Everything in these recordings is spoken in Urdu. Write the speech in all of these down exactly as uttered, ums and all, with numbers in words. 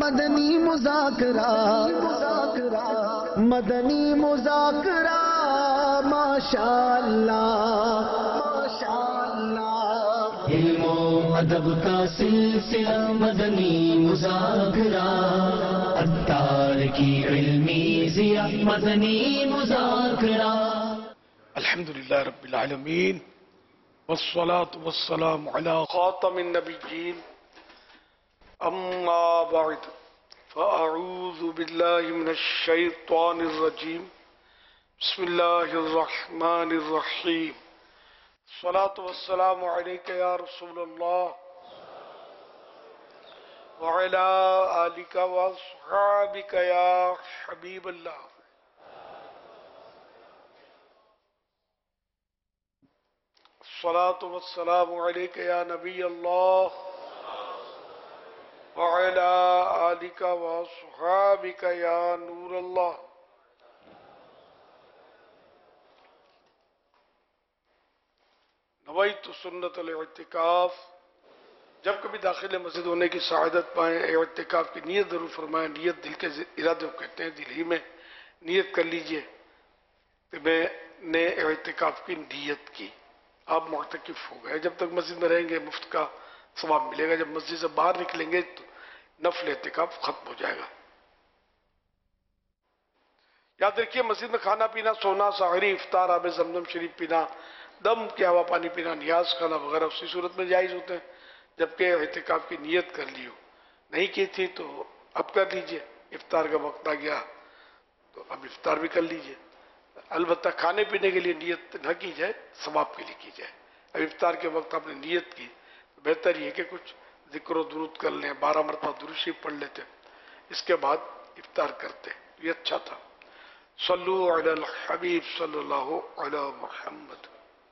مدنی مذاکرہ مدنی مذاکرہ ماشاء اللہ ماشاء اللہ علم و ادب کا سلسلہ مدنی مذاکرہ عطار کی علمی ضیاء مدنی مذاکرہ الحمدللہ رب العالمین والصلاة والسلام علی خاتم النبیین اما بعد فاعوذ باللہ من الشیطان الرجیم بسم اللہ الرحمن الرحیم الصلاة والسلام علیک یا رسول اللہ وعلی آلک واصحابک یا حبیب اللہ الصلاة والسلام علیک یا نبی اللہ وعلی آلک واصحابک یا نور اللہ نویت سنت الاعتکاف. جب کبھی داخل مسجد ہونے کی سعادت پائیں اعتکاف کی نیت ضرور فرمائیں. نیت دل کے ارادے کو کہتے ہیں. دل ہی میں نیت کر لیجئے کہ میں نے اعتکاف کی نیت کی. آپ معتکف ہو گئے. جب تک مسجد میں رہیں گے مفت کا ثواب ملے گا. جب مسجد سے باہر نکلیں گے تو نفل اعتکاف ختم ہو جائے گا. یاد رکھیے مسجد میں کھانا پینا سونا سحری افطار آب زمزم شریف پینا دم کے ہوا پانی پینا نیاز کھانا وغیرہ اسی صورت میں جائز ہوتے ہیں جبکہ اعتکاف کی نیت کر لی ہو. نہیں کی تھی تو اب کر لیجئے. افطار کا وقت آ گیا تو اب افطار بھی کر لیجئے. البتہ کھانے پینے کے لیے نیت نہ کی جائے ثواب کے لیے کی جائے. اب افطار کے وقت آپ نے نیت کی تو بہتر یہ کہ کچھ ذکر و درود کر لیں. بارہ مرتبہ درود شریف پڑھ لیتے اس کے بعد افطار کرتے. یہ اچھا تھا. صلو علی الحبیب صلی اللہ علی محمد.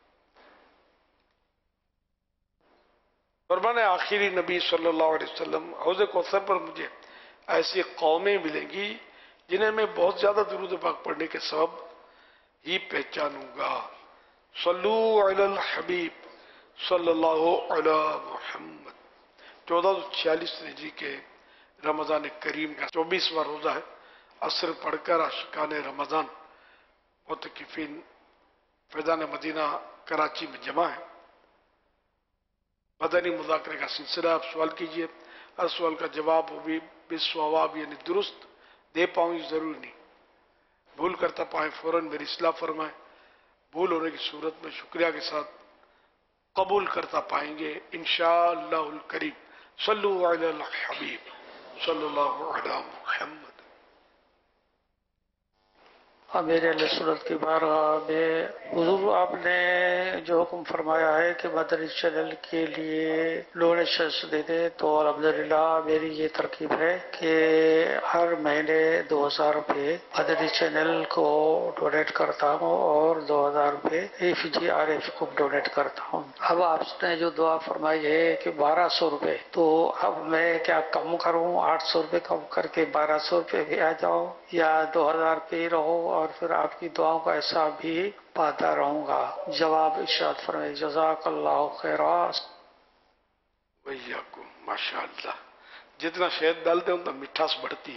فرمانے آخری نبی صلی اللہ علیہ وسلم حوض کوثر پر مجھے ایسی قومیں ملیں گی جنہیں میں بہت زیادہ درود پاک پڑھنے کے سبب ہی پہچانوں گا. صلو علی الحبیب صلی اللہ علی محمد. چودہ سو چھیالیس ہجری کے رمضان کریم کا چوبیسواں روزہ ہے. عصر پڑھ کر عاشقان رمضان معتکفین فیضان مدینہ کراچی میں جمع ہے. مدنی مذاکرے کا سلسلہ. آپ سوال کیجئے. ہر سوال کا جواب وہ بھی بالصواب یعنی درست دے پاؤں یہ ضروری نہیں. بھول کرتا پائیں فوراً میری اصلاح فرمائیں. بھول ہونے کی صورت میں شکریہ کے ساتھ قبول کرتا پائیں گے انشاءاللہ الکریم. صلو علی الحبیب صلی اللہ علی محمد. میرے علیہ سنت کی بارگاہ میں حضور آپ نے جو حکم فرمایا ہے کہ مدنی چینل کے لیے ڈونیشنز دے دیں تو الحمدللہ میری یہ ترکیب ہے کہ ہر مہینے دو ہزار روپے مدنی چینل کو ڈونیٹ کرتا ہوں اور دو ہزار روپے ایف جی آر ایف کو ڈونیٹ کرتا ہوں. اب آپ نے جو دعا فرمائی ہے کہ بارہ سو روپے تو اب میں کیا کم کروں آٹھ سو روپے کم کر کے بارہ سو روپے بھی آ جاؤں یا دو ہزار پہ رہو اور پھر آپ کی دعاؤں کا حصہ بھی پاتا رہوں گا. جواب ارشاد فرمائے. جزاک اللہ خیرا. ویاکم. ماشاءاللہ. جتنا شہد ڈالتے ہیں اتنا مٹھاس بڑھتی ہے.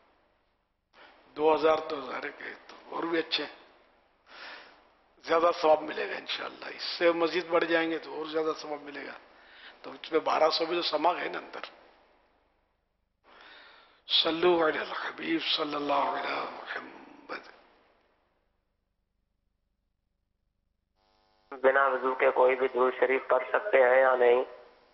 دو ہزار تو ہزار کے تو اور بھی اچھے زیادہ ثواب ملے گا انشاءاللہ. اس سے مزید بڑھ جائیں گے تو اور زیادہ ثواب ملے گا. تو اس میں بارہ سو بھی تو سما گئے نا اندر. صلو علی الحبیب صلی اللہ علی محمد. بنا وضو کے کوئی بھی درود شریف پڑھ سکتے ہیں یا نہیں؟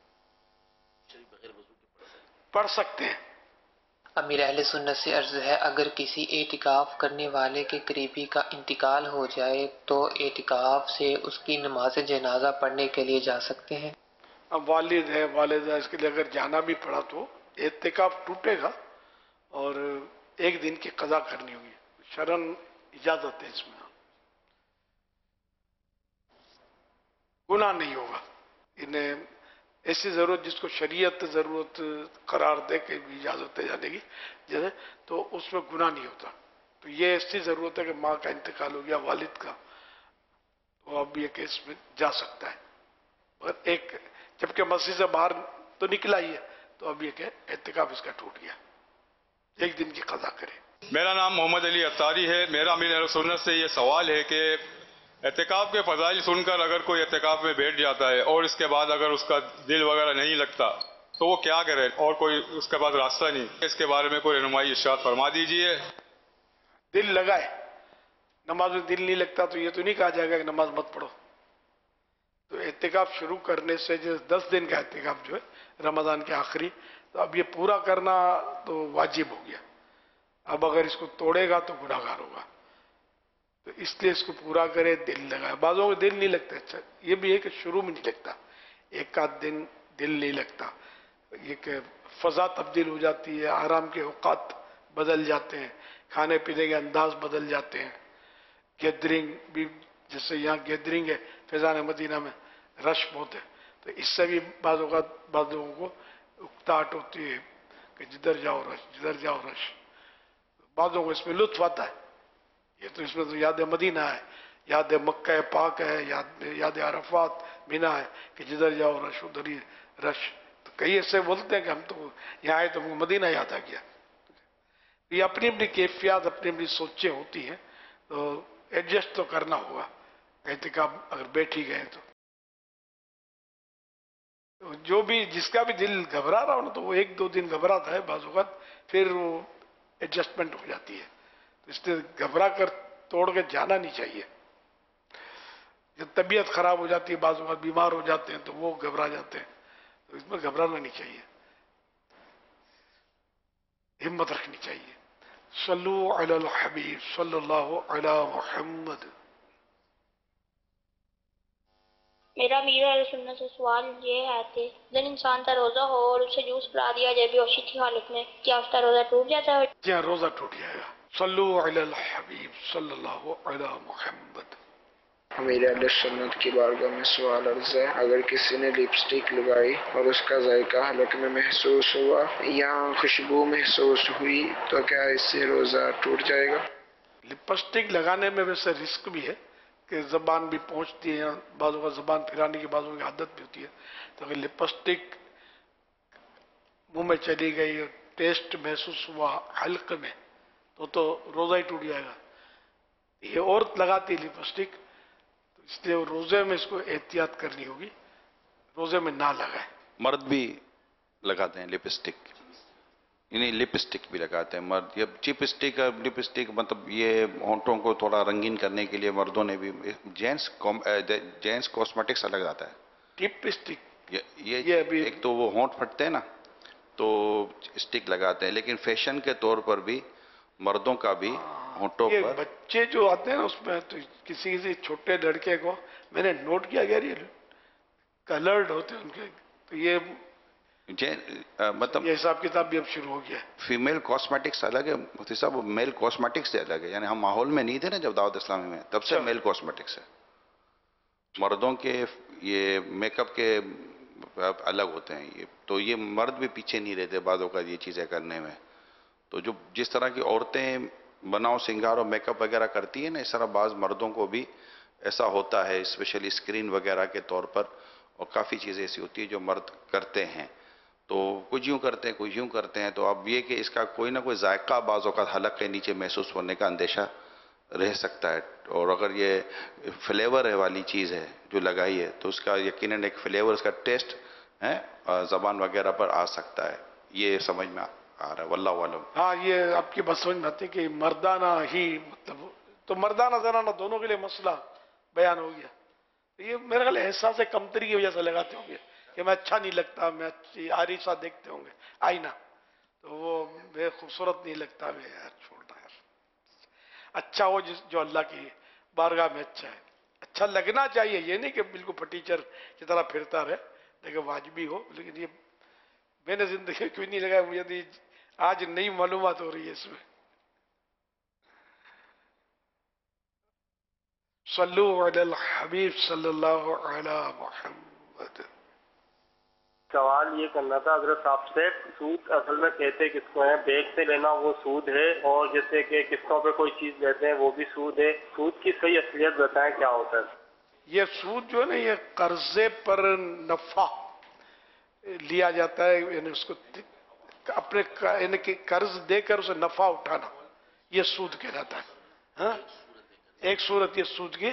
پڑھ سکتے ہیں. امیر اہل سنت سے عرض ہے اگر کسی اعتکاف کرنے والے کے قریبی کا انتقال ہو جائے تو اعتکاف سے اس کی نماز جنازہ پڑھنے کے لیے جا سکتے ہیں؟ اب والد ہے والد ہے اس کے لیے اگر جانا بھی پڑا تو اعتکاف ٹوٹے گا اور ایک دن کی قضا کرنی ہوگی. شرعاً اجازت ہے اس میں. گناہ نہیں ہوگا. انہیں ایسی ضرورت جس کو شریعت ضرورت قرار دے کہ اجازت ہے جانے کی جیسے تو اس میں گناہ نہیں ہوتا. تو یہ ایسی ضرورت ہے کہ ماں کا انتقال ہو گیا والد کا تو اب یہ کیس میں جا سکتا ہے. مگر ایک جبکہ مسجد سے باہر تو نکلا ہی ہے تو اب یہ کہ اعتکاف اس کا ٹوٹ گیا. ایک دن کی قضا کرے. میرا نام محمد علی اتاری ہے. میرا امیر اہل سنت سے یہ سوال ہے کہ اعتکاف کے فضائل سن کر اگر کوئی اعتکاف میں بیٹھ جاتا ہے اور اس کے بعد اگر اس کا دل وغیرہ نہیں لگتا تو وہ کیا کرے اور کوئی اس کے بعد راستہ نہیں, اس کے بارے میں کوئی رہنمائی ارشاد فرما دیجیے. دل لگائے, نماز میں دل نہیں لگتا تو یہ تو نہیں کہا جائے گا کہ نماز مت پڑھو. تو اعتکاف شروع کرنے سے جو دس دن کا اعتکاف جو ہے رمضان کے آخری, تو اب یہ پورا کرنا تو واجب ہو گیا. اب اگر اس کو توڑے گا تو گناہ گار ہوگا, تو اس لیے اس کو پورا کرے, دل لگائے. بعضوں کو دل نہیں لگتا. اچھا یہ بھی ہے کہ شروع میں نہیں لگتا, ایک آدھ دن دل نہیں لگتا, یہ کہ فضا تبدیل ہو جاتی ہے, آرام کے اوقات بدل جاتے ہیں, کھانے پینے کے انداز بدل جاتے ہیں, گیدرنگ بھی, جیسے یہاں گیدرنگ ہے فیضان مدینہ میں, رش بہت ہے, تو اس سے بھی بعض اوقات بعض لوگوں کو اکتاہٹ ہوتی ہے کہ جدھر جاؤ رش, جدھر جاؤ رش. بعضوں کو اس میں لطف آتا ہے. یہ تو اس میں تو یاد مدینہ ہے, یاد مکہ پاک ہے, یاد یاد عرفات مینا ہے کہ جدھر جاؤ رش ادھر ہی رش. تو کئی ایسے بولتے ہیں کہ ہم تو یہاں آئے تو مدینہ یاد آ گیا. یہ اپنی اپنی کیفیات اپنی اپنی سوچیں ہوتی ہیں, تو ایڈجسٹ تو کرنا ہوگا. اعتکاف اگر بیٹھ ہی گئے تو جو بھی جس کا بھی دل گھبرا رہا ہو نا, تو وہ ایک دو دن گھبراتا ہے, بعض اوقات پھر وہ ایڈجسٹمنٹ ہو جاتی ہے. اس لیے گھبرا کر توڑ کے جانا نہیں چاہیے. جب طبیعت خراب ہو جاتی ہے, بعض اوقات بیمار ہو جاتے ہیں تو وہ گھبرا جاتے ہیں, تو اس میں گھبرانا نہیں چاہیے, ہمت رکھنی چاہیے. صلو علی الحبیب صلی اللہ علی محمد. میرا میرا اہل سنت سے سوال یہ ہے کہ جب انسان کا روزہ ہو اور اسے جوس پلا دیا جائے بے ہوشی کی حالت میں, کیا اس کا روزہ ٹوٹ جاتا ہے؟ جی ہاں, روزہ ٹوٹ جائے گا. صلو علی الحبیب صلی اللہ علی محمد. امیر اہل سنت کی بارگاہ میں سوال عرض ہے, اگر کسی نے لپسٹک لگائی اور اس کا ذائقہ حلق میں محسوس ہوا یا خوشبو محسوس ہوئی تو کیا اس سے روزہ ٹوٹ جائے گا؟ لپسٹک لگانے میں ویسے رسک بھی ہے کہ زبان بھی پہنچتی ہے, بعضوں کا زبان پھرانے کی بعضوں کی عادت بھی ہوتی ہے. تو اگر لپسٹک منہ میں چلی گئی اور ٹیسٹ محسوس ہوا حلق میں تو تو روزہ ہی ٹوٹ جائے گا. یہ عورت لگاتی ہے لپسٹک, تو اس لیے روزے میں اس کو احتیاط کرنی ہوگی, روزے میں نہ لگائے. مرد بھی لگاتے ہیں لپسٹک, یعنی لپسٹک بھی لگاتے ہیں مرد. یہ چپسٹک لپسٹک مطلب یہ ہونٹوں کو تھوڑا رنگین کرنے کے لیے مردوں نے بھی, جینس جینس کاسمیٹکس الگ آتا ہے. ٹپسٹک یہ ایک تو وہ ہونٹ پھٹتے ہیں نا تو اسٹک لگاتے ہیں, لیکن فیشن کے طور پر بھی مردوں کا بھی ہونٹوں پر. بچے جو آتے ہیں نا اس میں, تو کسی کسی چھوٹے لڑکے کو میں نے نوٹ کیا گیا, یہ کلرڈ ہوتے ہیں ان کے, تو یہ مطلب یہ حساب کتاب بھی اب شروع ہو گیا ہے. فیمیل کاسمیٹکس الگ ہے مفتی صاحب, میل کاسمیٹکس سے الگ ہے. یعنی ہم ماحول میں نہیں تھے نا جب دعوت اسلامی میں, تب سے میل کاسمیٹکس ہے. مردوں کے یہ میک اپ کے الگ ہوتے ہیں یہ, تو یہ مرد بھی پیچھے نہیں رہتے بعضوں کا یہ چیزیں کرنے میں. تو جو جس طرح کی عورتیں بناؤ سنگار اور میک اپ وغیرہ کرتی ہیں نا, اس طرح بعض مردوں کو بھی ایسا ہوتا ہے, اسپیشلی اسکرین وغیرہ کے طور پر, اور کافی چیزیں ایسی ہوتی ہیں جو مرد کرتے ہیں. تو کچھ یوں کرتے ہیں کچھ یوں کرتے ہیں. تو اب یہ کہ اس کا کوئی نہ کوئی ذائقہ بعض اوقات حلق کے نیچے محسوس ہونے کا اندیشہ رہ سکتا ہے, اور اگر یہ فلیور ہے والی چیز ہے جو لگائی ہے تو اس کا یقیناً ایک فلیور, اس کا ٹیسٹ ہے زبان وغیرہ پر آ سکتا ہے. یہ سمجھ میں آ رہا ہے واللہ عالم. ہاں یہ آپ کی بات سمجھ میں آتی ہے کہ مردانہ ہی مطلب, تو مردانہ زنانہ دونوں کے لیے مسئلہ بیان ہو گیا. یہ میرے خیال احساس کمتری کی وجہ سے لگاتے ہوں گے کہ میں اچھا نہیں لگتا, میں اچھی عارفہ دیکھتے ہوں گے آئینہ, تو وہ بے خوبصورت نہیں لگتا, میں یار چھوڑنا یار, اچھا ہو جس جو اللہ کی بارگاہ میں اچھا ہے. اچھا لگنا چاہیے, یہ نہیں کہ بالکل پھٹیچر کی طرح پھرتا رہے, لیکن واجبی ہو. لیکن یہ میں نے زندگی کیوں نہیں لگایا, مجھے آج نئی معلومات ہو رہی ہے اس میں. صلو علی الحبیب صلی اللہ علی محمد. سوال یہ کرنا تھا حضرت صاحب سے, سود اصل میں کہتے کس کو ہیں؟ بیگ سے لینا وہ سود ہے, اور جیسے کہ قسطوں پہ کوئی چیز لیتے ہیں وہ بھی سود ہے. سود کی صحیح اصلیت بتائیں کیا ہوتا ہے؟ یہ سود جو ہے نا, یہ قرضے پر نفع لیا جاتا ہے, یعنی اس کو अपने यानी कि कर्ज देकर उसे नफा उठाना, ये सूद कहलाता है। हाँ, एक सूरत ये सूद की,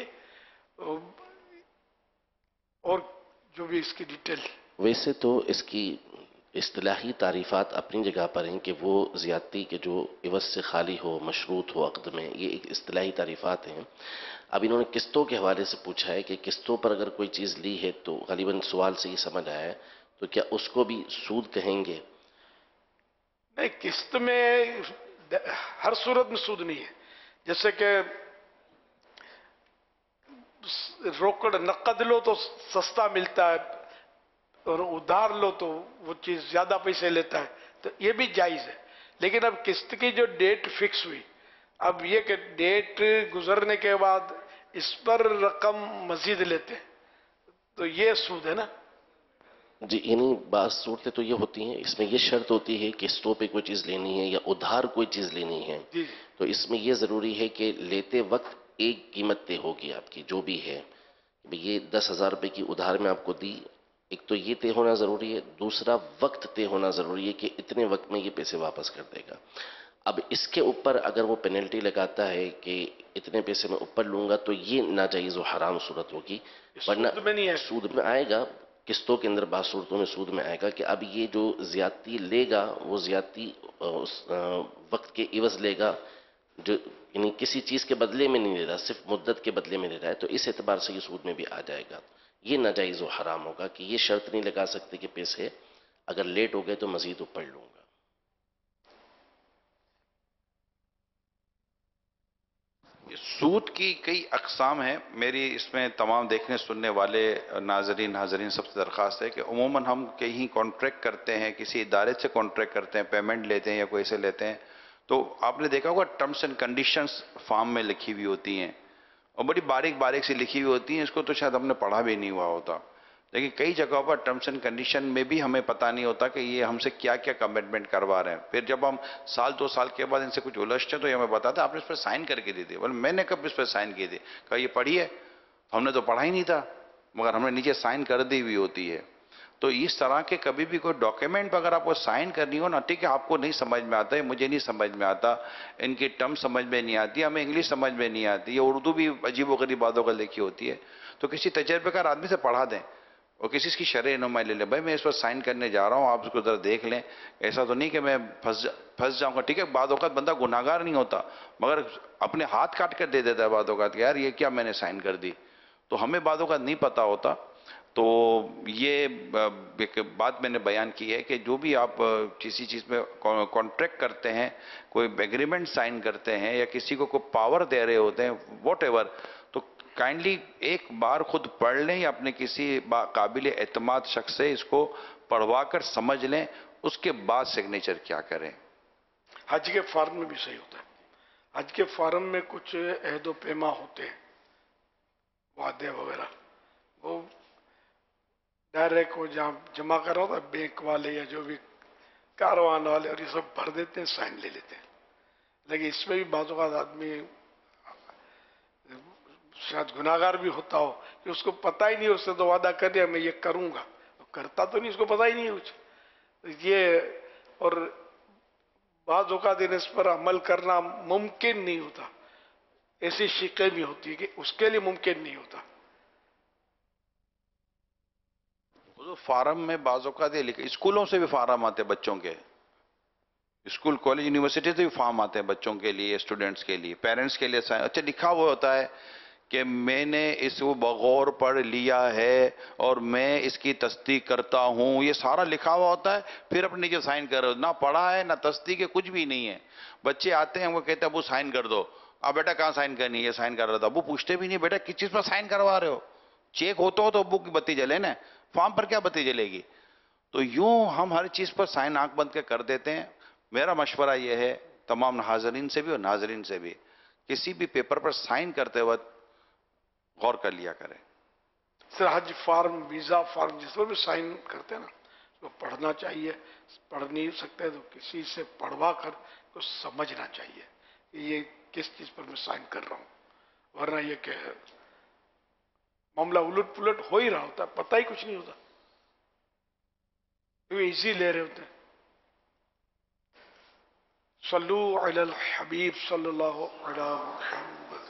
और जो भी इसकी डिटेल। वैसे तो इसकी इस्तिलाही तारीफ़ात अपनी जगह पर हैं कि वो ज़्यादती के जो इवज़ से खाली हो, मशरूत हो अक़्द में, ये एक इस्तिलाही तारीफ़ात हैं। अब इन्होंने किस्तों के हवाले से पूछा है कि किस्तों पर अगर कोई चीज़ ली है तो ग़ालिबन सवाल से ये समझ आया है, तो क्या उसको भी सूद कहेंगे? नहीं, किस्त में हर सूरत में सूद नहीं है। जैसे कि रोकड़ नकद लो तो सस्ता मिलता है, और उधार लो तो वो चीज ज्यादा पैसे लेता है, तो ये भी जायज है। लेकिन अब किस्त की जो डेट फिक्स हुई, अब ये कि डेट गुजरने के बाद इस पर रकम मजीद लेते हैं, तो ये सूद है ना जी। यानी बात सूरतें तो ये होती हैं, इसमें ये शर्त होती है किस्तों पे कोई चीज़ लेनी है या उधार कोई चीज़ लेनी है, जी। तो इसमें ये ज़रूरी है कि लेते वक्त एक कीमत तय होगी आपकी जो भी है। ये दस हज़ार रुपये की उधार में आपको दी, एक तो ये तय होना ज़रूरी है, दूसरा वक्त तय होना ज़रूरी है कि इतने वक्त में ये पैसे वापस कर देगा। अब इसके ऊपर अगर वो पेनल्टी लगाता है कि इतने पैसे में ऊपर लूँगा, तो ये नाजायज़ और हराम सूरत होगी। वरना सूद में नहीं है, सूद में आएगा, किस्तों के अंदर बात सूरतों में सूद में आएगा कि अब ये जो ज़्यादती लेगा वो ज़्यादती उस वक्त के इवज़ लेगा, जो यानी किसी चीज़ के बदले में नहीं ले रहा, सिर्फ मुद्दत के बदले में ले रहा है, तो इस एतबार से ये सूद में भी आ जाएगा। ये नाजायज़ व हराम होगा कि ये शर्त नहीं लगा सकते कि पैसे अगर लेट हो गए तो मज़ीद ऊपर लूँगा। सूद की कई अक़साम हैं। मेरी इसमें तमाम देखने सुनने वाले नाज़रीन हाज़रीन सबसे दरख्वास्त है कि उमूमन हम कहीं कॉन्ट्रैक्ट करते हैं, किसी इदारे से कॉन्ट्रैक्ट करते हैं, पेमेंट लेते हैं या कोई से लेते हैं, तो आपने देखा होगा टर्म्स एंड कंडीशंस फॉर्म में लिखी हुई होती हैं और बड़ी बारीक बारीक सी लिखी हुई होती हैं। इसको तो शायद हमने पढ़ा भी नहीं हुआ होता, लेकिन कई जगहों पर टर्म्स एंड कंडीशन में भी हमें पता नहीं होता कि ये हमसे क्या क्या कमिटमेंट करवा रहे हैं। फिर जब हम साल दो साल के बाद इनसे कुछ उलझते तो ये हमें बताते आपने इस पर साइन करके दी थी। बोले मैंने कब इस पर साइन की थी? कहा ये पढ़िए, हमने तो पढ़ा ही नहीं था, मगर हमने नीचे साइन कर दी हुई होती है। तो इस तरह के कभी भी कोई डॉक्यूमेंट अगर आपको साइन करनी हो ना, ठीक है, आपको नहीं समझ में आता है, मुझे नहीं समझ में आता, इनकी टर्म समझ में नहीं आती, हमें इंग्लिश समझ में नहीं आती, ये उर्दू भी अजीब व गरीब बातों का लिखी होती है, तो किसी तजर्बेकार आदमी से पढ़ा दें और किसी की शरह नुमाई ले लें, भाई मैं इस पर साइन करने जा रहा हूँ, आप उसको ज़रा देख लें, ऐसा तो नहीं कि मैं फंस फंस जाऊँगा। ठीक है, बाद औक़ात बंदा गुनाहगार नहीं होता, मगर अपने हाथ काट कर दे देता है बाद औक़ात, यार ये क्या मैंने साइन कर दी, तो हमें बाद औक़ात नहीं पता होता। तो ये एक बात मैंने बयान की है कि जो भी आप किसी चीज़ में कॉन्ट्रैक्ट करते हैं, कोई एग्रीमेंट साइन करते हैं या किसी को कोई पावर दे रहे होते हैं वॉट एवर, तो काइंडली एक बार खुद पढ़ लें या अपने किसी काबिल एतमाद शख्स से इसको पढ़वा कर समझ लें, उसके बाद सिग्नेचर क्या करें। हज के फॉर्म में भी सही होता है। हज के फॉर्म में कुछ अहदो पैमा होते हैं, वादे वगैरह, वो डायरेक्ट वो जहाँ जमा कर रहा होता है बैंक वाले या जो भी कारवान वाले, और ये सब भर देते हैं, साइन ले लेते हैं। लेकिन इसमें भी बाज़ औक़ात आदमी शायद गुनाहगार भी होता हो कि उसको पता ही नहीं, उससे तो वादा कर दिया मैं ये करूंगा, तो करता तो नहीं, उसको पता ही नहीं कुछ ये। और बाज़ औक़ात इस पर अमल करना मुमकिन नहीं होता, ऐसी शिकें भी होती है कि उसके लिए मुमकिन नहीं होता। तो फार्म में बाज़ औक़ात लिखे, स्कूलों से भी फार्म आते हैं बच्चों के, स्कूल कॉलेज यूनिवर्सिटी से भी फॉर्म आते हैं बच्चों के लिए, स्टूडेंट्स के लिए, पेरेंट्स के लिए। अच्छा लिखा हुआ होता है कि मैंने इसको बगौर पढ़ लिया है और मैं इसकी तस्दीक करता हूं, ये सारा लिखा हुआ होता है, फिर अपने नीचे साइन करो। ना पढ़ा है ना तस्दीक है, कुछ भी नहीं है। बच्चे आते हैं वो कहते हैं अबू साइन कर दो, अब बेटा कहाँ साइन करनी है? ये साइन कर रहा था। अबू पूछते भी नहीं बेटा किस चीज पर साइन करवा रहे हो, चेक होता हो तो अबू की बत्ती जले ना, फॉर्म पर क्या बत्ती जलेगी? तो यूं हम हर चीज पर साइन आंख बंद के कर देते हैं। मेरा मशवरा यह है तमाम हाज़रीन से भी और नाज़रीन से भी, किसी भी पेपर पर साइन करते वक्त गौर कर लिया करें। सर हज फॉर्म, वीज़ा फॉर्म, जिस पर भी साइन करते हैं ना, तो पढ़ना चाहिए। पढ़ नहीं सकते तो किसी से पढ़वा कर तो समझना चाहिए कि ये किस चीज पर मैं साइन कर रहा हूँ, वरना ये क्या है मामला उलट पुलट हो ही रहा होता, पता ही कुछ नहीं होता, क्योंकि इजी ले रहे होते हैं। صلو علی الحبیب صلی اللہ علیہ محمد.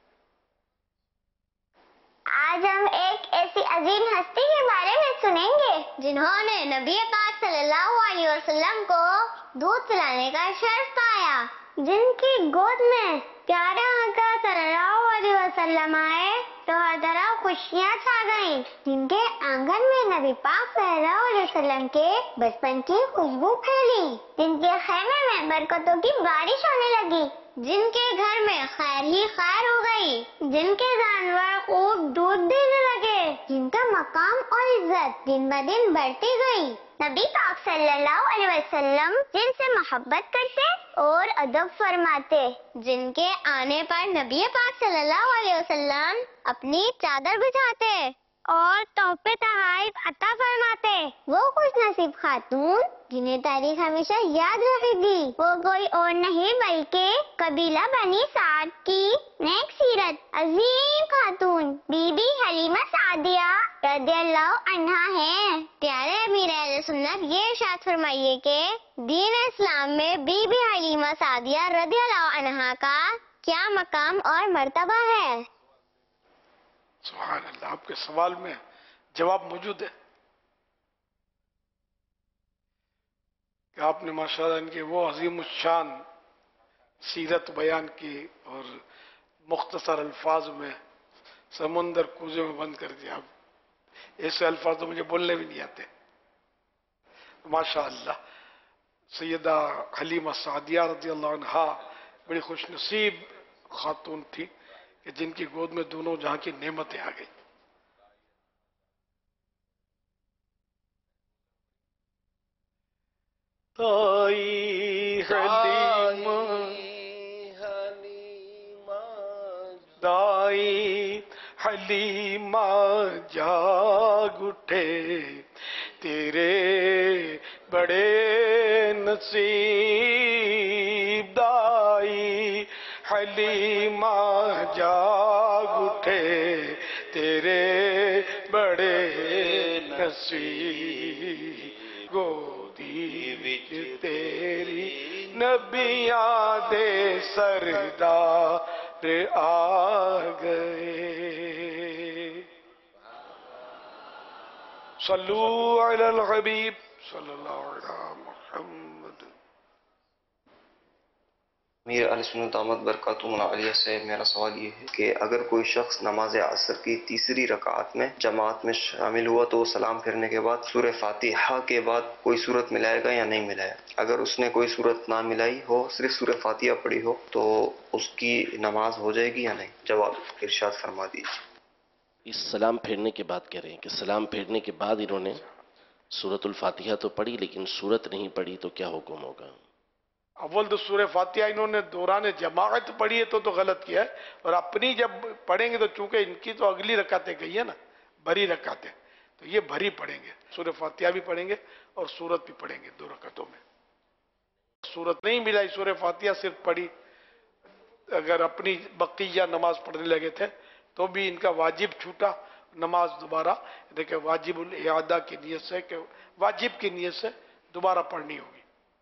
آج ہم ایک ایسی عظیم ہستی کے بارے میں سنیں گے جنہوں نے نبی پاک صلی اللہ علیہ وسلم کو دودھ پلانے کا شرف پایا، جن کی گود میں پیارے آقا صلی اللہ علیہ وسلم آئے تو ہر طرف خوشیاں چھا گئیں، جن کے آنگن میں نبی پاک صلی اللہ علیہ وسلم کے بچپن کی خوشبو پھیلی، جن کے خیمے میں برکتوں کی بارش ہونے لگی، جن کے گھر میں خیر ہی خیر ہو گئی، جن کے جانور خوب دودھ دینے لگے، جن کا مقام اور عزت دن بہ دن بڑھتی گئی. نبی پاک صلی اللہ علیہ وسلم جن سے محبت کرتے اور ادب فرماتے، جن کے آنے پر نبی پاک صلی اللہ علیہ وسلم اپنی چادر بچھاتے اور تحفے تحائف عطا فرماتے، وہ خوش نصیب خاتون جنہیں تاریخ ہمیشہ یاد رہے گی، وہ کوئی اور نہیں بلکہ قبیلہ بنی سعد کی نیک سیرت عظیم خاتون بی بی حلیمہ سعدیہ رضی اللہ عنہا ہیں. پیارے امیر اہل سنت یہ ارشاد فرمائیے کہ دین اسلام میں بی بی حلیمہ سعدیہ رضی اللہ عنہا کا کیا مقام اور مرتبہ ہے؟ سبحان اللہ. آپ کے سوال میں جواب موجود ہے کہ آپ نے ماشاءاللہ ان کے وہ عظیم الشان سیرت بیان کی اور مختصر الفاظ میں سمندر کوزے میں بند کر دیا. ایسے الفاظ تو مجھے بولنے بھی نہیں آتے. ماشاءاللہ سیدہ حلیمہ سعدیہ رضی اللہ عنہا بڑی خوش نصیب خاتون تھی کہ جن کی گود میں دونوں جہاں کی نعمتیں آ گئی. دائی حلیمہ دائی حلیمہ جاگ اٹھے تیرے بڑے نصیب، دائی حلیمہ جاگ اٹھے تیرے بڑے نصیب، گودی وچ تیری نبیاں دے سردار آ گئے. صلو علی الحبیب صلی اللہ علیہ محمد. امیر اہل سنت دامت برکاتہم العالیہ سے میرا سوال یہ ہے کہ اگر کوئی شخص نماز عصر کی تیسری رکعت میں جماعت میں شامل ہوا تو وہ سلام پھرنے کے بعد سورہ فاتحہ کے بعد کوئی صورت ملائے گا یا نہیں ملائے؟ اگر اس نے کوئی صورت نہ ملائی ہو، صرف سورہ فاتحہ پڑھی ہو، تو اس کی نماز ہو جائے گی یا نہیں؟ جواب ارشاد فرما دیجیے. اس سلام پھیرنے کے بعد کہہ رہے ہیں کہ سلام پھیرنے کے بعد انہوں نے سورۃ الفاتحہ تو پڑھی لیکن سورت نہیں پڑھی تو کیا حکم ہوگا؟ اول تو سورہ فاتحہ انہوں نے دوران جماعت پڑھی ہے تو تو غلط کیا ہے، اور اپنی جب پڑھیں گے تو چونکہ ان کی تو اگلی رکعتیں گئی ہے نا، بھری رکعتیں، تو یہ بھری پڑھیں گے، سورہ فاتحہ بھی پڑھیں گے اور سورت بھی پڑھیں گے دو رکعتوں میں. سورت نہیں ملائی، سورہ فاتحہ صرف پڑھی، اگر اپنی بقیہ نماز پڑھنے لگے تھے تو بھی ان کا واجب چھوٹا، نماز دوبارہ دیکھیں واجب الاعادہ کی نیت سے کہ واجب کی نیت سے دوبارہ پڑھنی ہوگی.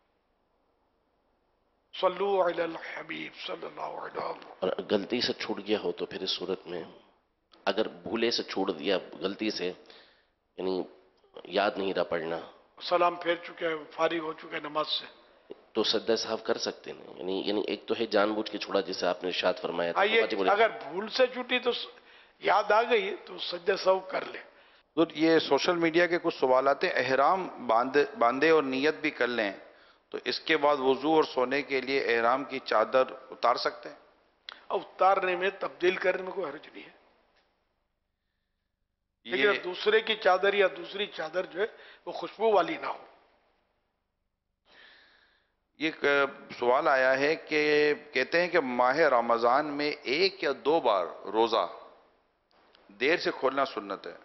صلو علی الحبیب صلی اللہ علیہ وسلم. اور غلطی سے چھوٹ گیا ہو تو پھر اس صورت میں اگر بھولے سے چھوڑ دیا، غلطی سے یعنی یاد نہیں رہا پڑھنا، سلام پھیر چکے ہیں، فارغ ہو چکے ہیں نماز سے، تو سجدہ سہو کر سکتے ہیں. یعنی یعنی ایک تو ہے جان بوجھ کے چھوڑا جسے آپ نے ارشاد فرمایا تھا، آئیے اگر بھول سے چھوٹی تو یاد آ گئی تو سجدہ سہو کر لے. یہ سوشل میڈیا کے کچھ سوالات ہیں. احرام باندھے اور نیت بھی کر لیں تو اس کے بعد وضو اور سونے کے لیے احرام کی چادر اتار سکتے ہیں؟ اتارنے میں تبدیل کرنے میں کوئی حرج نہیں ہے، لیکن دوسرے کی چادر یا دوسری چادر جو ہے وہ خوشبو والی نہ ہو. یہ سوال آیا ہے کہ کہتے ہیں کہ ماہ رمضان میں ایک یا دو بار روزہ دیر سے کھولنا سنت ہے.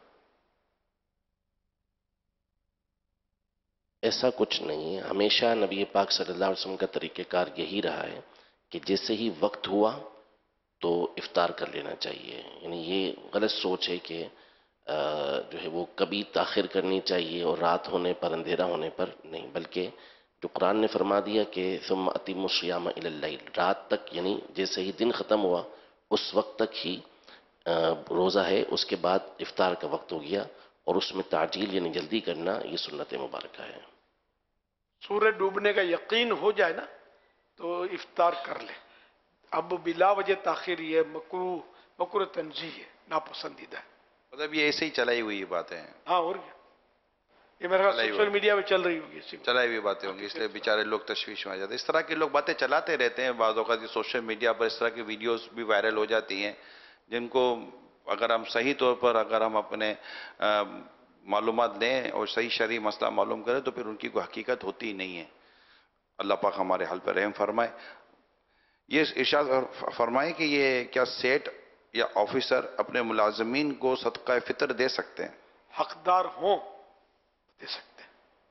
ایسا کچھ نہیں ہے، ہمیشہ نبی پاک صلی اللہ علیہ وسلم کا طریقہ کار یہی رہا ہے کہ جیسے ہی وقت ہوا تو افطار کر لینا چاہیے. یعنی یہ غلط سوچ ہے کہ جو ہے وہ کبھی تاخیر کرنی چاہیے اور رات ہونے پر، اندھیرا ہونے پر نہیں، بلکہ جو قرآن نے فرما دیا کہ ثم اتم الصیام الی اللیل، رات تک، یعنی جیسے ہی دن ختم ہوا اس وقت تک ہی روزہ ہے، اس کے بعد افطار کا وقت ہو گیا، اور اس میں تعجیل یعنی جلدی کرنا یہ سنت مبارکہ ہے۔ سورج ڈوبنے کا یقین ہو جائے نا تو افطار کر لے۔ اب بلا وجہ تاخیر یہ مکروہ مکروہ تنزیہ ہے، ناپسندیدہ ہے۔ مطلب یہ ایسے ہی چلائی ہوئی باتیں ہیں، ہاں اور کیا، یہ میرے خیال سوشل میڈیا پہ چل رہی ہوگی، چلائی ہوئی باتیں ہوں گی، اس لیے بیچارے لوگ تشویش میں آ جاتے ہیں۔ اس طرح کے لوگ باتیں چلاتے رہتے ہیں، بعض اوقات سوشل میڈیا پر اس طرح کی ویڈیوز بھی وائرل ہو جاتی ہیں جن کو اگر ہم صحیح طور پر اگر ہم اپنے معلومات لیں اور صحیح شرعی مسئلہ معلوم کریں تو پھر ان کی کوئی حقیقت ہوتی ہی نہیں ہے۔ اللہ پاک ہمارے حال پر رحم فرمائے۔ یہ ارشاد فرمائے کہ یہ کیا سیٹ یا آفیسر اپنے ملازمین کو صدقہ فطر دے سکتے ہیں؟ حقدار ہوں دے سکتے ہیں،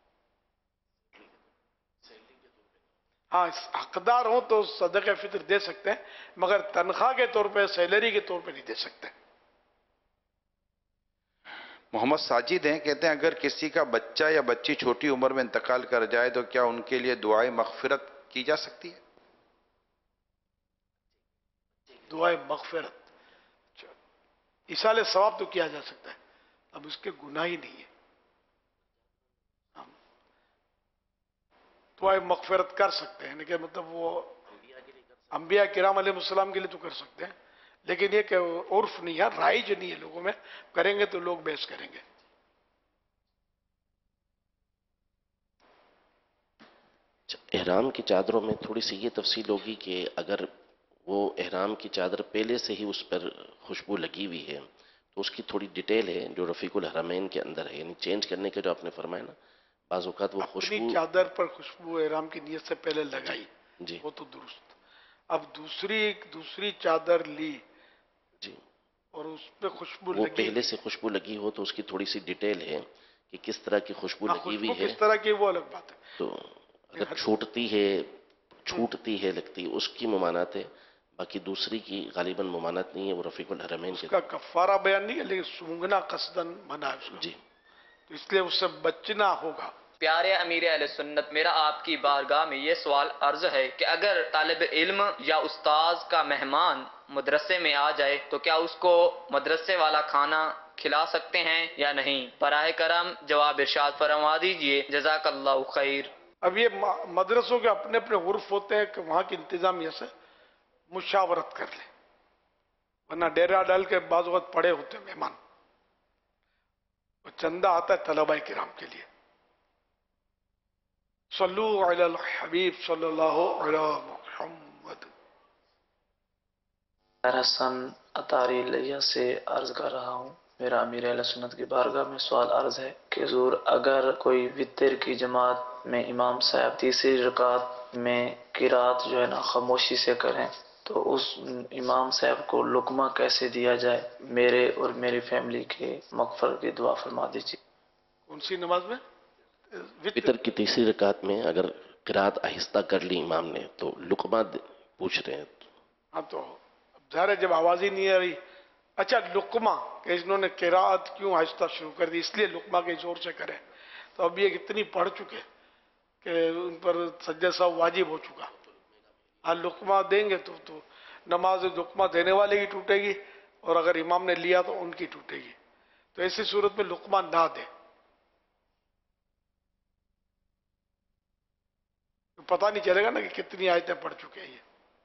ہاں حقدار ہوں تو صدقہ فطر دے سکتے ہیں، مگر تنخواہ کے طور پہ، سیلری کے طور پہ نہیں دے سکتے۔ محمد ساجد ہیں، کہتے ہیں اگر کسی کا بچہ یا بچی چھوٹی عمر میں انتقال کر جائے تو کیا ان کے لیے دعائے مغفرت کی جا سکتی ہے؟ دعائے مغفرت، ایصال ثواب تو کیا جا سکتا ہے، اب اس کے گناہ ہی نہیں ہے۔ دعائے مغفرت کر سکتے ہیں، کہ مطلب وہ انبیاء کرام علیہ السلام کے لیے تو کر سکتے ہیں، لیکن یہ کہ عرف نہیں ہے، رائج نہیں ہے لوگوں میں، کریں گے تو لوگ بحث کریں گے۔ احرام کی چادروں میں تھوڑی سی یہ تفصیل ہوگی کہ اگر وہ احرام کی چادر پہلے سے ہی اس پر خوشبو لگی ہوئی ہے تو اس کی تھوڑی ڈیٹیل ہے جو رفیق الحرمین کے اندر ہے، یعنی چینج کرنے کے جو آپ نے فرمایا نا، بعض اوقات وہ خوشبو اپنی چادر پر خوشبو احرام کی نیت سے پہلے لگائی، جی وہ تو درست۔ اب دوسری دوسری چادر لی جی اور اس پہ خوشبو وہ لگی، پہلے سے خوشبو لگی ہو تو اس کی تھوڑی سی ڈیٹیل ہے کہ کس طرح کی خوشبو لگی ہوئی ہے، کس طرح کی وہ الگ بات ہے۔ تو اگر چھوٹتی ہے، چھوٹتی ہے، لگتی ہے، اس کی ممانعت ہے، باقی دوسری کی غالباً ممانعت نہیں ہے، وہ رفیق الحرمین اس کے کا کفارہ بیان نہیں ہے، لیکن سونگنا قصداً منع ہے اس کا، جی تو اس لیے اس سے بچنا ہوگا۔ پیارے امیر اہل سنت، میرا آپ کی بارگاہ میں یہ سوال عرض ہے کہ اگر طالب علم یا استاذ کا مہمان مدرسے میں آ جائے تو کیا اس کو مدرسے والا کھانا کھلا سکتے ہیں یا نہیں؟ براہ کرم جواب ارشاد فرما دیجئے، جزاک اللہ خیر۔ اب یہ مدرسوں کے اپنے اپنے عرف ہوتے ہیں کہ وہاں کی انتظامیہ سے مشاورت کر لیں، ورنہ ڈیرا ڈال کے بعض وقت پڑے ہوتے ہیں مہمان، چندہ آتا ہے طلباء کرام کے لیے۔ صلو علی الحبیب صلی اللہ علی محمد۔ حسن اطاری لیہ سے عرض کر رہا ہوں، میرا امیر اہل سنت کی بارگاہ میں سوال عرض ہے کہ حضور اگر کوئی وتر کی جماعت میں امام صاحب تیسری رکعت میں قرات جو ہے نا خاموشی سے کریں تو اس امام صاحب کو لقمہ کیسے دیا جائے؟ میرے اور میری فیملی کے مغفرت کی دعا فرما دیجیے۔ کون سی نماز میں؟ وتر کی تیسری رکعت میں اگر قرات آہستہ کر لی امام نے تو لقمہ پوچھ رہے ہیں۔ ہاں تو ظاہر ہے جب آواز ہی نہیں آ رہی، اچھا لقمہ کہ انہوں نے قرات کیوں آہستہ شروع کر دی، اس لیے لقمہ کے زور سے کریں، تو اب یہ اتنی پڑھ چکے کہ ان پر سجدہ صاحب واجب ہو چکا۔ ہاں لقمہ دیں گے تو تو نماز لقمہ دینے والے کی ٹوٹے گی، اور اگر امام نے لیا تو ان کی ٹوٹے گی، تو ایسی صورت میں لقمہ نہ دیں، پتہ نہیں چلے گا نا کہ کتنی آیتیں پڑھ چکے ہیں یہ۔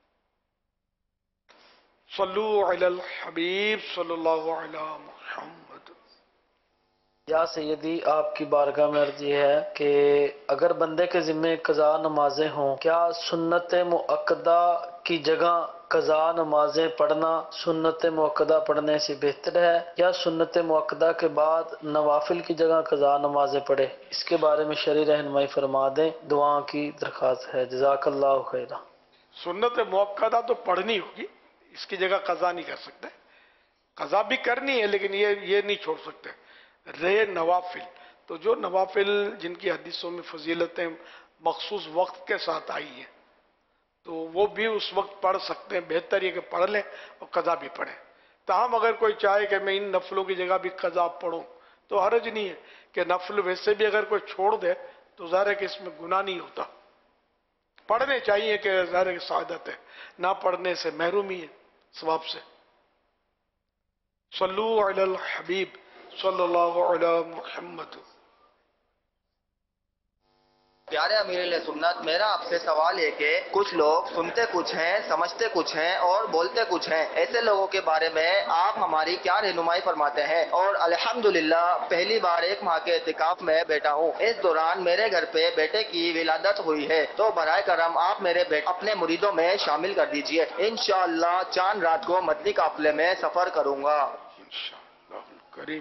صلو علی الحبیب صلی اللہ علی محمد۔ یا سیدی آپ کی بارگاہ میں عرض یہ ہے کہ اگر بندے کے ذمے قضا نمازیں ہوں، کیا سنت مؤکدہ کی جگہ قضا نمازیں پڑھنا سنت مؤکدہ پڑھنے سے بہتر ہے، یا سنت مؤکدہ کے بعد نوافل کی جگہ قضا نمازیں پڑھے؟ اس کے بارے میں شرعی رہنمائی فرما دیں، دعا کی درخواست ہے، جزاک اللہ خیرہ۔ سنت مؤکدہ تو پڑھنی ہوگی، اس کی جگہ قضا نہیں کر سکتے، قضا بھی کرنی ہے لیکن یہ یہ نہیں چھوڑ سکتے۔ رہے نوافل، تو جو نوافل جن کی حدیثوں میں فضیلتیں مخصوص وقت کے ساتھ آئی ہیں تو وہ بھی اس وقت پڑھ سکتے ہیں، بہتر یہ کہ پڑھ لیں اور قضا بھی پڑھیں۔ تاہم اگر کوئی چاہے کہ میں ان نفلوں کی جگہ بھی قضا پڑھوں تو حرج نہیں ہے، کہ نفل ویسے بھی اگر کوئی چھوڑ دے تو ظاہر ہے کہ اس میں گناہ نہیں ہوتا. پڑھنے چاہیے کہ ظاہر ہے کہ سعادت ہے، نہ پڑھنے سے محرومی ہے ثواب سے. صلو علی الحبیب صلی اللہ علی محمد. پیارے امیر علیہ سنت، میرا آپ سے سوال ہے کہ کچھ لوگ سنتے کچھ ہیں، سمجھتے کچھ ہیں اور بولتے کچھ ہیں، ایسے لوگوں کے بارے میں آپ ہماری کیا رہنمائی فرماتے ہیں؟ اور الحمدللہ پہلی بار ایک ماہ کے اعتکاف میں بیٹھا ہوں، اس دوران میرے گھر پہ بیٹے کی ولادت ہوئی ہے، تو برائے کرم آپ میرے بیٹے اپنے مریدوں میں شامل کر دیجئے. انشاءاللہ چاند رات کو مدنی قافلے میں سفر کروں گا. انشاءاللہ کریم.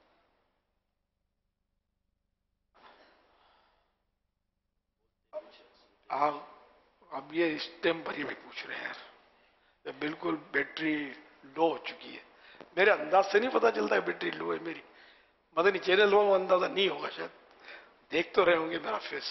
آپ اب یہ اس ٹائم پر ہی بھی پوچھ رہے ہیں یار، بالکل بیٹری لو ہو چکی ہے. میرے انداز سے نہیں پتا چلتا ہے بیٹری لو ہے میری. مدنی چینل ہو اندازہ نہیں ہوگا شاید، دیکھ تو رہے ہوں گے میرا فیس.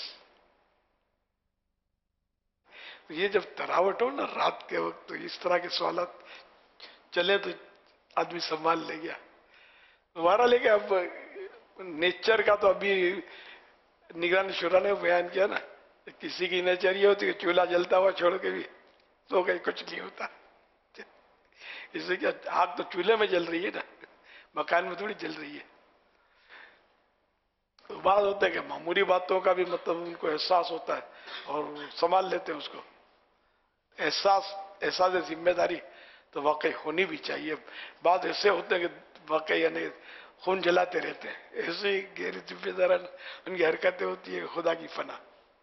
تو یہ جب تراوٹ ہو نا رات کے وقت، تو اس طرح کے سوالات چلے تو آدمی سنبھال لے گیا. ہمارا لے کے اب نیچر کا تو ابھی نگران شورا نے بیان کیا نا، کسی کی نیچر یہ ہوتی ہے کہ چولہا جلتا ہوا چھوڑ کے بھی تو کہیں کچھ نہیں ہوتا. اس سے کیا آگ تو چولہے میں جل رہی ہے نا، مکان میں تھوڑی جل رہی ہے. تو بات ہوتا ہے کہ معمولی باتوں کا بھی مطلب ان کو احساس ہوتا ہے اور سنبھال لیتے ہیں اس کو. احساس احساس ذمہ داری تو واقعی ہونی بھی چاہیے. بات ایسے ہوتے ہیں کہ واقعی یعنی خون جلاتے رہتے ہیں، ایسے ہی غیر ذمہ داران ان کی حرکتیں ہوتی ہیں. خدا کی فنا.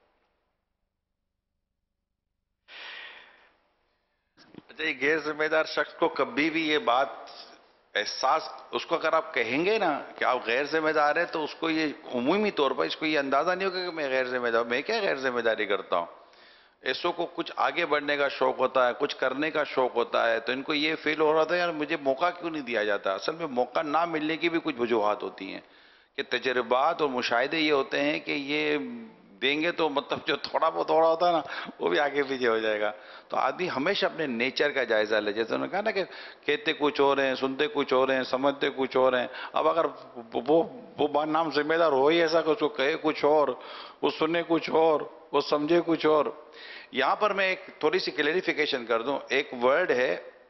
اچھا، یہ غیر ذمہ دار شخص کو کبھی بھی یہ بات احساس، اس کو اگر آپ کہیں گے نا کہ آپ غیر ذمہ دار ہیں، تو اس کو یہ عمومی طور پر اس کو یہ اندازہ نہیں ہوگا کہ میں غیر ذمہ دار، میں کیا غیر ذمہ داری کرتا ہوں. ایسوں کو کچھ آگے بڑھنے کا شوق ہوتا ہے، کچھ کرنے کا شوق ہوتا ہے، تو ان کو یہ فیل ہو رہا تھا یار مجھے موقع کیوں نہیں دیا جاتا. اصل میں موقع نہ ملنے کی بھی کچھ وجوہات ہوتی ہیں کہ تجربات اور مشاہدے یہ ہوتے ہیں کہ یہ دیں گے تو مطلب جو تھوڑا بہت تھوڑا ہوتا ہے نا وہ بھی آگے پیچھے ہو جائے گا. تو آدمی ہمیشہ اپنے نیچر کا جائزہ لے. جیسے انہوں نے کہا نا کہ کہتے کچھ اور ہیں، سنتے کچھ اور ہیں، سمجھتے کچھ اور ہیں. اب اگر وہ وہ نام ذمہ دار ہو ہی ایسا کہ اس کو کہے کچھ اور، وہ سنے کچھ اور، وہ سمجھے کچھ اور. یہاں پر میں ایک تھوڑی سی کلیریفیکیشن کر دوں. ایک ورڈ ہے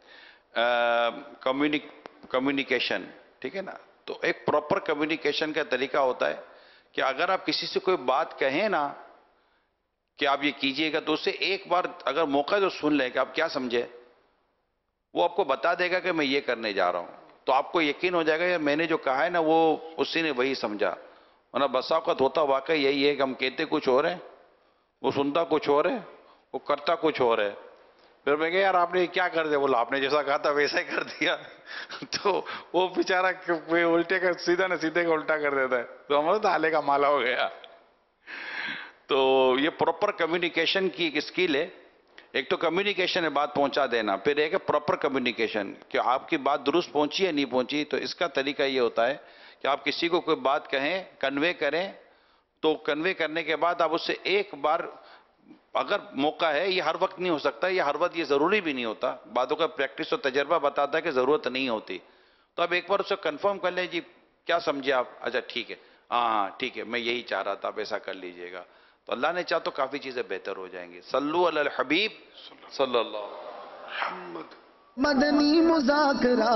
کمیونیکیشن، ٹھیک ہے نا. تو ایک پراپر کمیونیکیشن کا طریقہ ہوتا ہے کہ اگر آپ کسی سے کوئی بات کہیں نا کہ آپ یہ کیجئے گا، تو اسے ایک بار اگر موقع تو سن لیں کہ آپ کیا سمجھے، وہ آپ کو بتا دے گا کہ میں یہ کرنے جا رہا ہوں. تو آپ کو یقین ہو جائے گا میں نے جو کہا ہے نا وہ اسی نے وہی سمجھا. ورنہ بس اوقات ہوتا واقعی یہی ہے کہ ہم کہتے کچھ اور ہیں، وہ سنتا کچھ اور ہے، وہ کرتا کچھ اور ہے. پھر میں کہا یار آپ نے کیا کر دیا؟ بولا آپ نے جیسا کہا تھا ویسا ہی کر دیا. تو وہ بیچارہ الٹے کا سیدھا نہ سیدھے کا الٹا کر دیتا ہے. تو ہمارا تو آلے کا مالا ہو گیا. تو یہ پراپر کمیونیکیشن کی ایک اسکل ہے. ایک تو کمیونیکیشن ہے بات پہنچا دینا، پھر ایک ہے پراپر کمیونیکیشن کہ آپ کی بات درست پہنچی ہے نہیں پہنچی. تو اس کا طریقہ یہ ہوتا ہے کہ آپ کسی کو کوئی بات کہیں، کنوے کریں، تو کنوے کرنے کے بعد آپ اس سے ایک بار، اگر موقع ہے، یہ ہر وقت نہیں ہو سکتا، یہ ہر وقت یہ ضروری بھی نہیں ہوتا، باتوں کا پریکٹس اور تجربہ بتاتا ہے کہ ضرورت نہیں ہوتی. تو آپ ایک بار اسے کنفرم کر لیں، جی کیا سمجھے آپ؟ اچھا ٹھیک ہے، ہاں ہاں ٹھیک ہے، میں یہی چاہ رہا تھا، آپ ایسا کر لیجئے گا. تو اللہ نے چاہ تو کافی چیزیں بہتر ہو جائیں گی. صلو علی الحبیب صلی اللہ محمد. مدنی مذاکرہ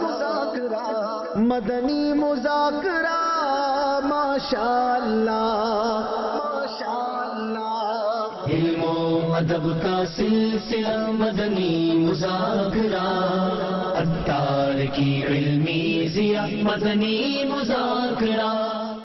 مدنی مذاکرہ ماشاءاللہ ماشاءاللہ. علم و ادب کا سلسلہ مدنی مذاکرہ، عطار کی علمی ضیاء مدنی مذاکرہ.